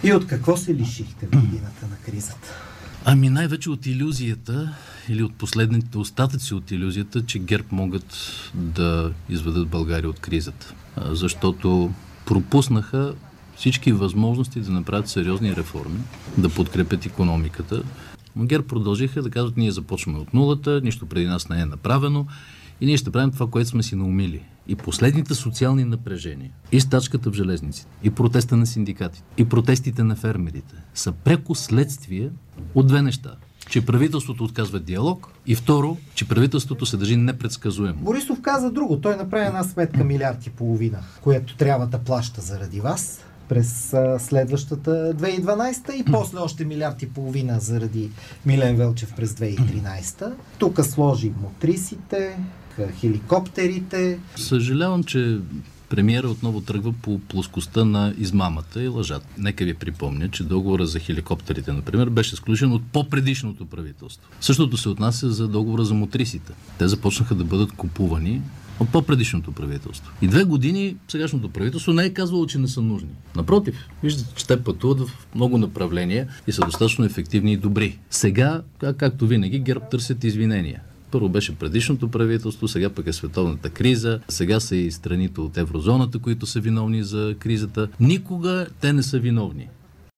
И от какво се лишихте в годината на кризата? Ами най-вече от илюзията или от последните остатъци от илюзията, че ГЕРБ могат да изведат България от кризата. Защото пропуснаха всички възможности да направят сериозни реформи, да подкрепят икономиката. Но ГЕРБ продължиха да казват, ние започваме от нулата, нищо преди нас не е направено и ние ще правим това, което сме си наумили. И последните социални напрежения, и стачката в железниците, и протеста на синдикатите, и протестите на фермерите са преко следствие от две неща. Че правителството отказва диалог и второ, че правителството се държи непредсказуемо. Борисов каза друго. Той направи една сметка 1,5 милиарда, което трябва да плаща заради вас през следващата 2012 и после още 1,5 милиарда заради Милен Велчев през 2013. Тук сложи мотрисите, хеликоптерите. Съжалявам, че премиера отново тръгва по плоскостта на измамата и лъжата. Нека ви припомня, че договора за хеликоптерите, например, беше сключен от по-предишното правителство. Същото се отнася за договора за мотрисите. Те започнаха да бъдат купувани от по-предишното правителство. И 2 години сегашното правителство не е казвало, че не са нужни. Напротив, виждате, че те пътуват в много направления и са достатъчно ефективни и добри. Сега, както винаги, ГЕРБ търсят извинения. Първо беше предишното правителство, сега пък е световната криза, сега са и страните от еврозоната, които са виновни за кризата. Никога те не са виновни.